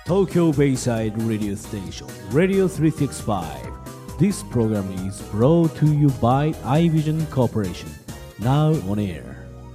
Tokyo Bayside Radio Station Radio 365. This program is brought to you by iVision Corporation. Now on air.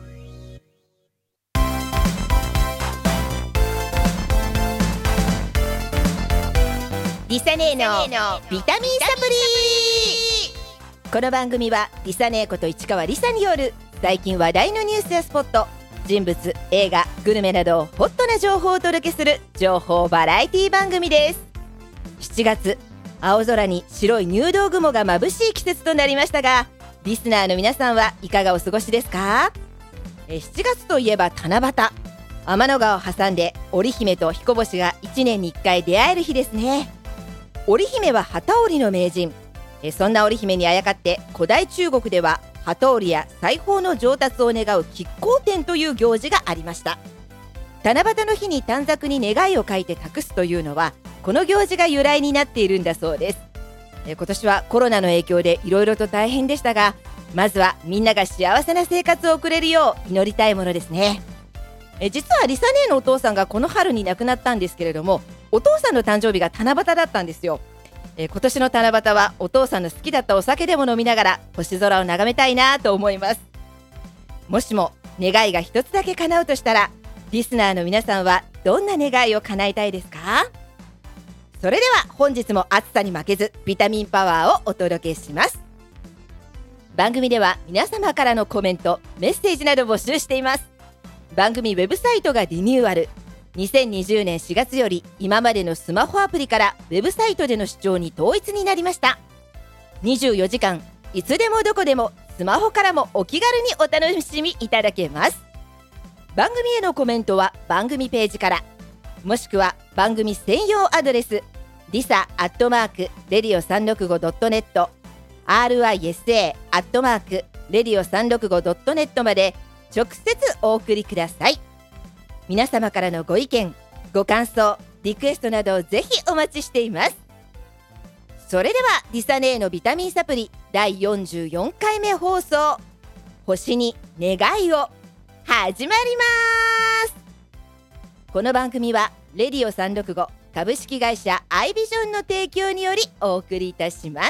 リサネーのビタミンサプリ。この番組はリサネーこと市川リサによる最近話題のニュースやスポット、人物、映画、グルメなどホットな情報をお届けする情報バラエティ番組です。7月、青空に白い入道雲が眩しい季節となりましたが、リスナーの皆さんはいかがお過ごしですか？7月といえば七夕、天の川を挟んで織姫と彦星が1年に1回出会える日ですね。織姫は機織りの名人。そんな織姫にあやかって古代中国では機織りや裁縫の上達を願う乞巧展という行事がありました。七夕の日に短冊に願いを書いて託すというのはこの行事が由来になっているんだそうです。今年はコロナの影響でいろいろと大変でしたが、まずはみんなが幸せな生活を送れるよう祈りたいものですね。実はリサネーのお父さんがこの春に亡くなったんですけれども、お父さんの誕生日が七夕だったんですよ。今年の七夕はお父さんの好きだったお酒でも飲みながら星空を眺めたいなと思います。もしも願いが一つだけ叶うとしたら、リスナーの皆さんはどんな願いを叶えたいですか？それでは本日も暑さに負けずビタミンパワーをお届けします。番組では皆様からのコメント、メッセージなど募集しています。番組ウェブサイトがリニューアル。2020年4月より今までのスマホアプリからウェブサイトでの視聴に統一になりました。24時間いつでもどこでもスマホからもお気軽にお楽しみいただけます。番組へのコメントは番組ページから、もしくは番組専用アドレス lisa@radio365.net risa@radio365.net まで直接お送りください。皆様からのご意見、ご感想、リクエストなどをぜひお待ちしています。それではリサネーのビタミンサプリ第44回目放送、星に願いを、始まります。この番組はレディオ365株式会社アイビジョンの提供によりお送りいたします。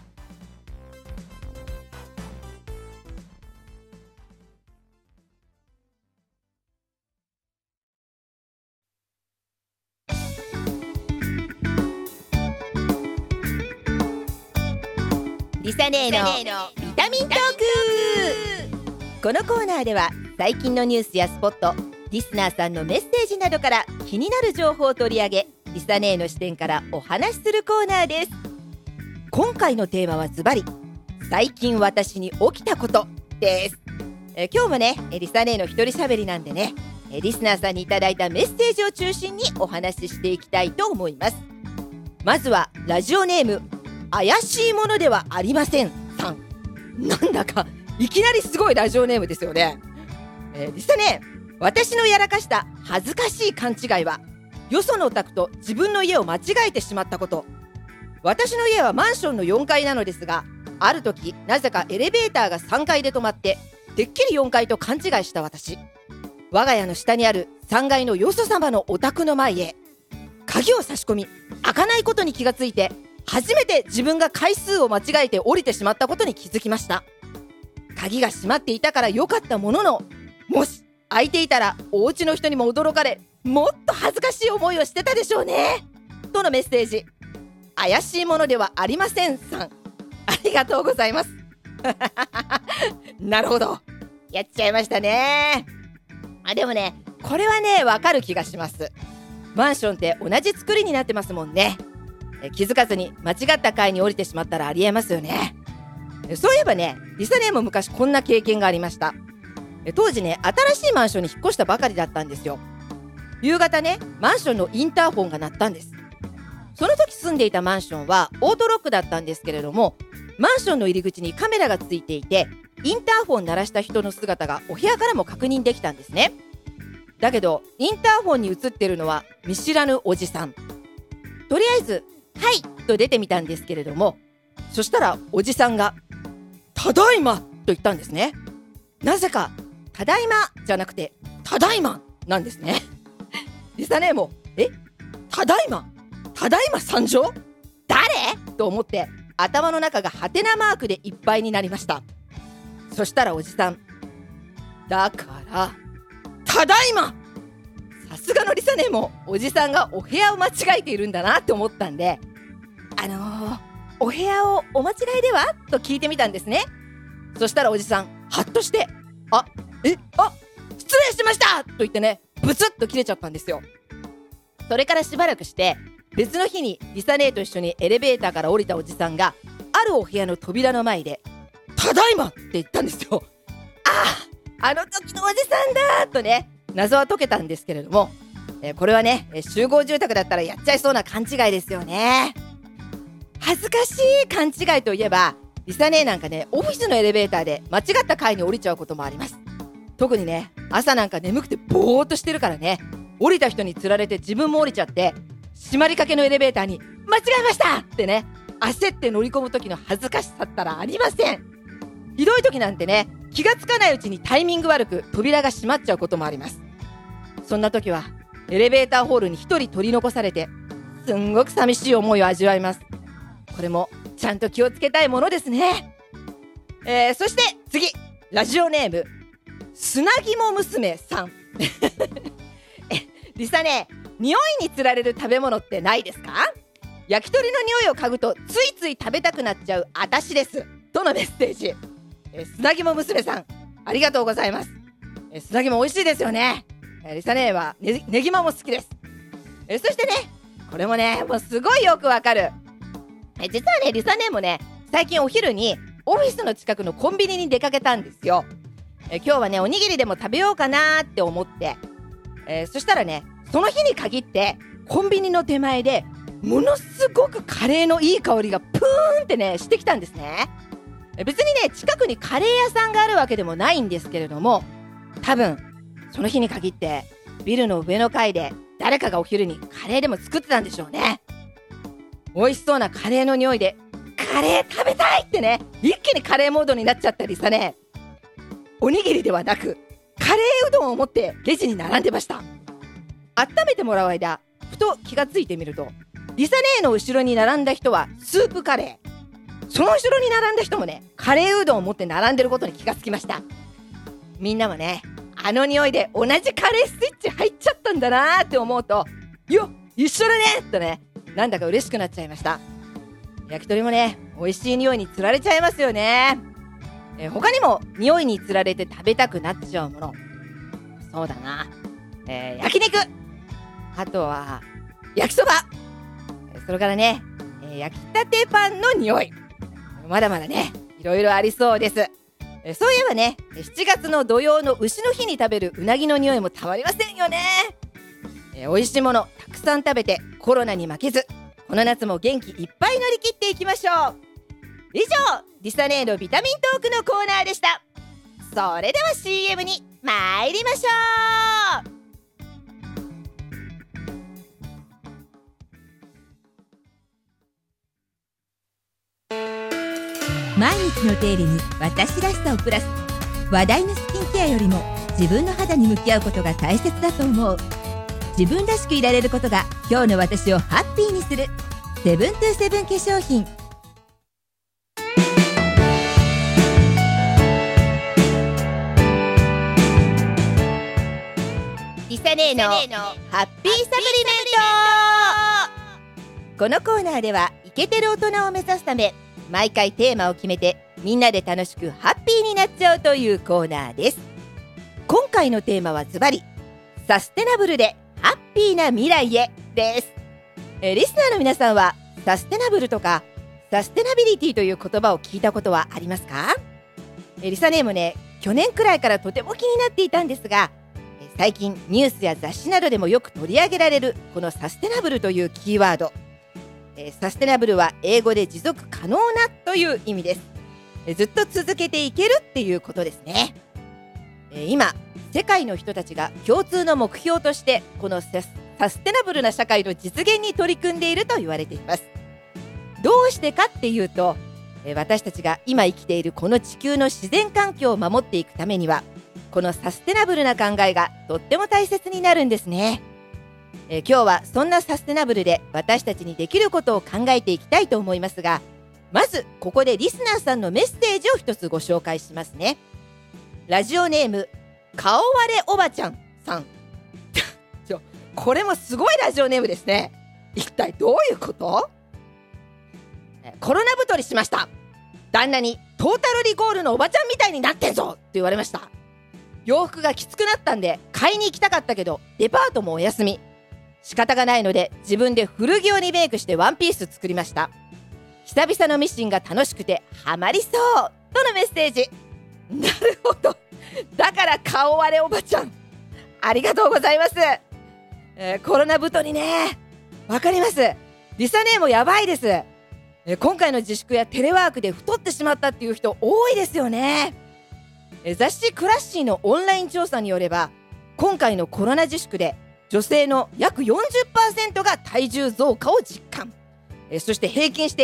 リサネーのビタミントーク。このコーナーでは最近のニュースやスポット、リスナーさんのメッセージなどから気になる情報を取り上げ、リサネーの視点からお話しするコーナーです。今回のテーマはズバリ、最近私に起きたことです。今日もねリサネーの一人喋りなんでね、リスナーさんにいただいたメッセージを中心にお話ししていきたいと思います。まずはラジオネーム怪しいものではありませんさん。なんだかいきなりすごいラジオネームですよね。リサネー、私のやらかした恥ずかしい勘違いは、よそのお宅と自分の家を間違えてしまったこと。私の家はマンションの4階なのですが、ある時なぜかエレベーターが3階で止まっててっきり4階と勘違いした私、我が家の下にある3階のよそ様のお宅の前へ鍵を差し込み、開かないことに気がついて、初めて自分が階数を間違えて降りてしまったことに気づきました。鍵が閉まっていたから良かったものの、もし開いていたらお家の人にも驚かれ、もっと恥ずかしい思いをしてたでしょうね、とのメッセージ。怪しいものではありませんさん、ありがとうございます。なるほど、やっちゃいましたね。でもね、これはねわかる気がします。マンションって同じ作りになってますもんね。気づかずに間違った階に降りてしまったらありえますよね。そういえばね、リサネーも昔こんな経験がありました。当時ね、新しいマンションに引っ越したばかりだったんですよ。夕方ね、マンションのインターホンが鳴ったんです。その時住んでいたマンションはオートロックだったんですけれども、マンションの入り口にカメラがついていて、インターホン鳴らした人の姿がお部屋からも確認できたんですね。だけどインターホンに映ってるのは見知らぬおじさん。とりあえずはいと出てみたんですけれども、そしたらおじさんがただいまと言ったんですね。なぜかただいまじゃなくてただいまなんですね。リサネーもただいま参上？誰？と思って頭の中がハテナマークでいっぱいになりました。そしたらおじさん、だからただいま。さすがのリサ姉もおじさんがお部屋を間違えているんだなって思ったんで、お部屋をお間違いではと聞いてみたんですね。そしたらおじさんハッとして、失礼しましたと言ってね、ブツッと切れちゃったんですよ。それからしばらくして別の日にリサ姉と一緒にエレベーターから降りたおじさんがあるお部屋の扉の前でただいまって言ったんですよ。あの時のおじさんだとね、謎は解けたんですけれども、これはね、集合住宅だったらやっちゃいそうな勘違いですよね。恥ずかしい勘違いといえば、リサ姉なんかね、オフィスのエレベーターで間違った階に降りちゃうこともあります。特にね、朝なんか眠くてぼーっとしてるからね、降りた人につられて自分も降りちゃって、閉まりかけのエレベーターに間違えましたってね、焦って乗り込む時の恥ずかしさったらありません。ひどい時なんてね、気がつかないうちにタイミング悪く扉が閉まっちゃうこともあります。そんな時はエレベーターホールに一人取り残されて、すんごく寂しい思いを味わいます。これもちゃんと気をつけたいものですね。そして次、ラジオネーム砂肝娘さんリサ姉、匂いにつられる食べ物ってないですか？焼き鳥の匂いを嗅ぐとついつい食べたくなっちゃう私ですとのメッセージ。砂肝娘さん、ありがとうございます。砂肝美味しいですよね。リサ姉はネギマも好きです。そしてね、これもね、もうすごいよくわかる。実はね、リサ姉もね、最近お昼にオフィスの近くのコンビニに出かけたんですよ。今日はね、おにぎりでも食べようかなって思って、そしたらね、その日に限ってコンビニの手前でものすごくカレーのいい香りがプーンってねしてきたんですね。別にね、近くにカレー屋さんがあるわけでもないんですけれども、多分その日に限ってビルの上の階で誰かがお昼にカレーでも作ってたんでしょうね。美味しそうなカレーの匂いでカレー食べたいってね、一気にカレーモードになっちゃったりさね、おにぎりではなくカレーうどんを持ってレジに並んでました。温めてもらう間、ふと気がついてみると、リサ姉の後ろに並んだ人はスープカレー、その後ろに並んだ人もね、カレーうどんを持って並んでることに気がつきました。みんなもね、あの匂いで同じカレースイッチ入っちゃったんだなーって思うと、よっ一緒だねとね、なんだか嬉しくなっちゃいました。焼き鳥もね、美味しい匂いにつられちゃいますよね。他にも匂いにつられて食べたくなっちゃうもの、そうだな、焼肉、あとは焼きそば、それからね、焼きたてパンの匂い、まだまだね、いろいろありそうです。そういえばね、7月の土曜の牛の日に食べるうなぎの匂いもたまりませんよね。美味しいものたくさん食べてコロナに負けず、この夏も元気いっぱい乗り切っていきましょう。以上、リサ姉のビタミントークのコーナーでした。それでは CM に参りましょう。 毎日の手入れに私らしさをプラス、話題のスキンケアよりも自分の肌に向き合うことが大切だと思う。自分らしくいられることが今日の私をハッピーにする。セブントゥーセブン化粧品。 リサ姉のハッピーサプリメント。このコーナーではイケてる大人を目指すため、毎回テーマを決めてみんなで楽しくハッピーになっちゃうというコーナーです。今回のテーマはズバリ、サステナブルでハッピーな未来へです。リスナーの皆さんはサステナブルとかサステナビリティという言葉を聞いたことはありますか？リサ姉もね、去年くらいからとても気になっていたんですが、最近ニュースや雑誌などでもよく取り上げられるこのサステナブルというキーワード。サステナブルは英語で持続可能なという意味です。ずっと続けていけるっていうことですね。今世界の人たちが共通の目標としてこのサステナブルな社会の実現に取り組んでいると言われています。どうしてかっていうと、私たちが今生きているこの地球の自然環境を守っていくためには、このサステナブルな考えがとっても大切になるんですね。 今日はそんなサステナブルで私たちにできることを考えていきたいと思いますが、まずここでリスナーさんのメッセージを一つご紹介しますね。ラジオネーム顔割れおばちゃんさんこれもすごいラジオネームですね。一体どういうこと？コロナ太りしました。旦那にトータルリコールのおばちゃんみたいになってんぞって言われました。洋服がきつくなったんで買いに行きたかったけどデパートもお休み。仕方がないので自分で古着をリメイクしてワンピース作りました。久々のミシンが楽しくてハマりそうとのメッセージ。なるほど、だから顔割れおばちゃん、ありがとうございます。コロナ太りね、わかります。リサ姉もやばいです。今回の自粛やテレワークで太ってしまったっていう人多いですよね。雑誌クラッシーのオンライン調査によれば、今回のコロナ自粛で女性の約 40% が体重増加を実感。そして平均して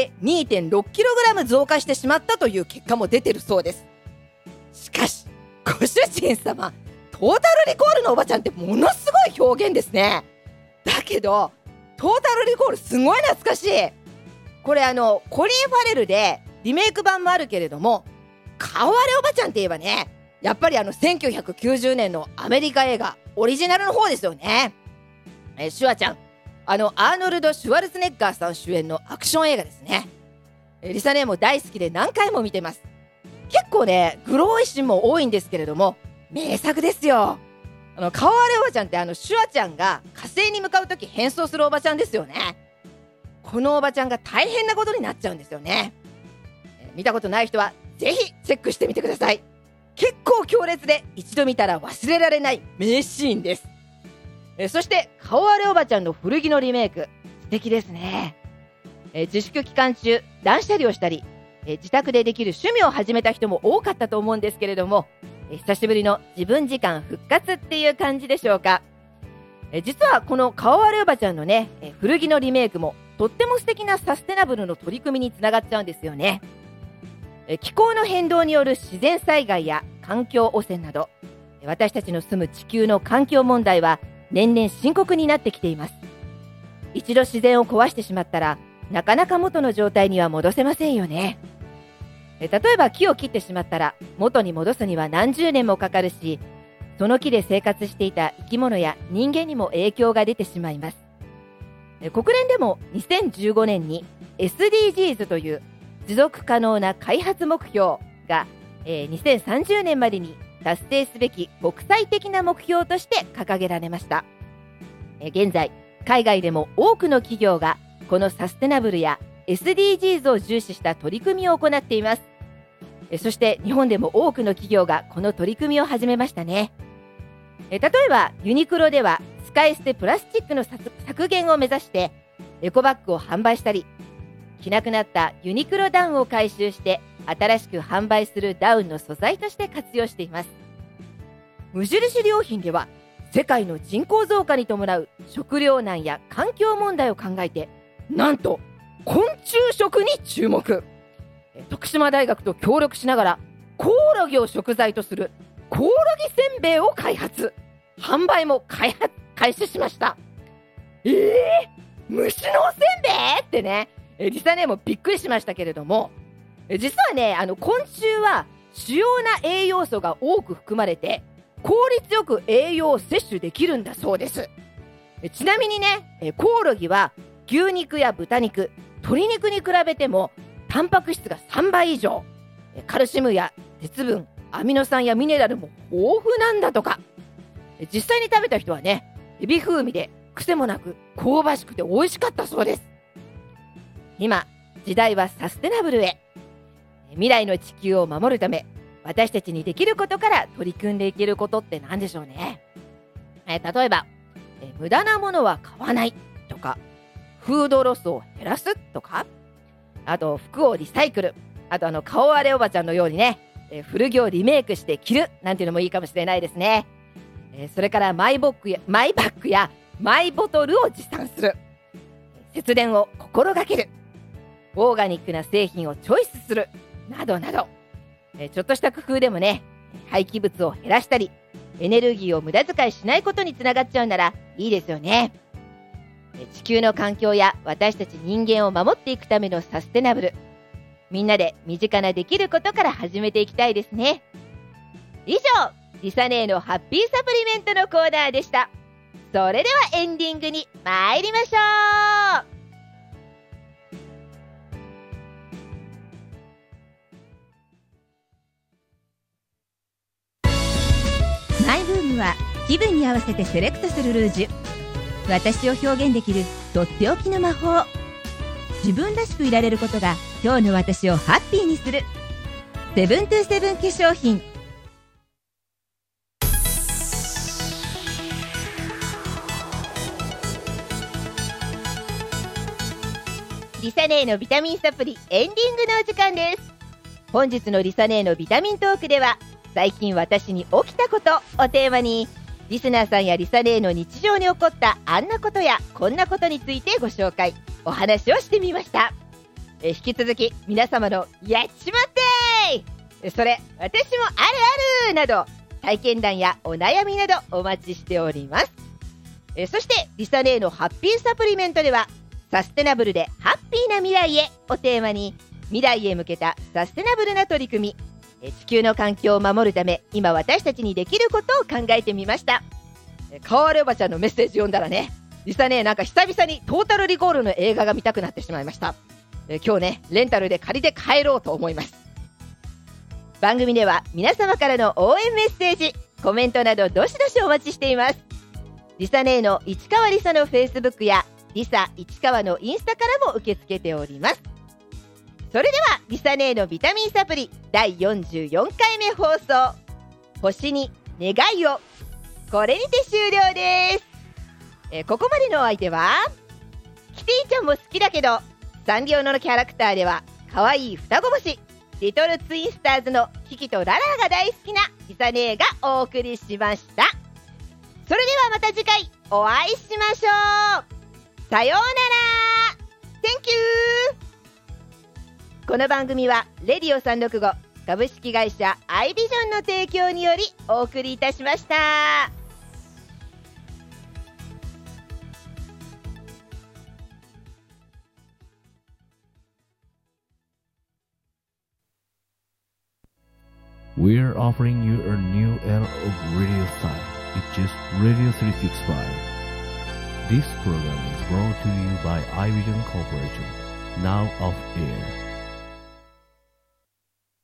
2.6kg 増加してしまったという結果も出てるそうです。しかしご主人様、トータルリコールのおばちゃんってものすごい表現ですね。だけどトータルリコールすごい懐かしい。これコリン・ファレルでリメイク版もあるけれども、顔割れおばちゃんって言えばね、やっぱり1990年のアメリカ映画オリジナルの方ですよね。シュワちゃん、アーノルド・シュワルツェネッガーさん主演のアクション映画ですね。リサ姉も大好きで何回も見てます。結構ねグロいシーンも多いんですけれども名作ですよ。顔割れおばちゃんってシュワちゃんが火星に向かうとき変装するおばちゃんですよね。このおばちゃんが大変なことになっちゃうんですよね。見たことない人はぜひチェックしてみてください。結構強烈で一度見たら忘れられない名シーンです。そして顔割れおばちゃんの古着のリメイク素敵ですね。自粛期間中断捨離をしたり自宅でできる趣味を始めた人も多かったと思うんですけれども、久しぶりの自分時間復活っていう感じでしょうか。実はこの顔割れおばちゃんのね古着のリメイクもとっても素敵なサステナブルの取り組みにつながっちゃうんですよね。気候の変動による自然災害や環境汚染など、私たちの住む地球の環境問題は年々深刻になってきています。一度自然を壊してしまったらなかなか元の状態には戻せませんよね。例えば木を切ってしまったら元に戻すには何十年もかかるし、その木で生活していた生き物や人間にも影響が出てしまいます。国連でも2015年に SDGs という持続可能な開発目標が2030年までに達成すべき国際的な目標として掲げられました。現在海外でも多くの企業がこのサステナブルや SDGs を重視した取り組みを行っています。そして日本でも多くの企業がこの取り組みを始めましたね。例えばユニクロでは使い捨てプラスチックの削減を目指してエコバッグを販売したり、着なくなったユニクロダウンを回収して新しく販売するダウンの素材として活用しています。無印良品では世界の人口増加に伴う食糧難や環境問題を考えて、なんと昆虫食に注目。徳島大学と協力しながらコオロギを食材とするコオロギせんべいを開発、販売も開始しました。虫のおせんべいってね、リサねもびっくりしましたけれども、実はね昆虫は主要な栄養素が多く含まれて効率よく栄養を摂取できるんだそうです。ちなみにねコオロギは牛肉や豚肉、鶏肉に比べてもタンパク質が3倍以上、カルシウムや鉄分、アミノ酸やミネラルも豊富なんだとか。実際に食べた人はねエビ風味で癖もなく香ばしくて美味しかったそうです。今時代はサステナブルへ。未来の地球を守るため私たちにできることから取り組んでいけることって何でしょうね。例えば無駄なものは買わないとか、フードロスを減らすとか、あと服をリサイクル、あと顔割れおばちゃんのようにね古着をリメイクして着るなんていうのもいいかもしれないですね。それからマイバッグやマイボトルを持参する、節電を心がける、オーガニックな製品をチョイスするなどなど、ちょっとした工夫でもね廃棄物を減らしたりエネルギーを無駄遣いしないことにつながっちゃうならいいですよね。 地球の環境や私たち人間を守っていくためのサステナブル、みんなで身近なできることから始めていきたいですね。以上、リサ姉のハッピーサプリメントのコーナーでした。それではエンディングに参りましょう。マイブームは気分に合わせてセレクトするルージュ。私を表現できるとっておきの魔法。自分らしくいられることが今日の私をハッピーにする。セブントゥーセブン化粧品。 リサ姉のビタミンサプリエンディングのお時間です。本日のリサ姉のビタミントークでは、最近私に起きたことをテーマに、リスナーさんやリサ姉の日常に起こったあんなことやこんなことについてご紹介、お話をしてみました。引き続き皆様のやっちまってー、それ私もあるあるなど体験談やお悩みなどお待ちしております。そしてリサ姉のハッピーサプリメントでは、サステナブルでハッピーな未来へをテーマに、未来へ向けたサステナブルな取り組み、地球の環境を守るため今私たちにできることを考えてみました。かわれおばちゃんのメッセージ読んだらね、リサね、なんか久々にトータルリコールの映画が見たくなってしまいました。今日ね、レンタルで借りて帰ろうと思います。番組では皆様からの応援メッセージ、コメントなどどしどしお待ちしています。リサ姉の市川リサのフェイスブックやリサ市川のインスタからも受け付けております。それではリサ姉のビタミンサプリ第44回目放送、星に願いを、これにて終了です。ここまでのお相手は、キティちゃんも好きだけどサンリオのキャラクターでは可愛い双子星リトルツインスターズのキキとララが大好きなリサ姉がお送りしました。それではまた次回お会いしましょう。さようなら。 Thank you。 この番組はレディオ365株式会社アイビジョンの提供によりお送りいたしました。 We're offering you a new era of radio style. It's just Radio 365. This program is brought to you by iVision Corporation. Now off air.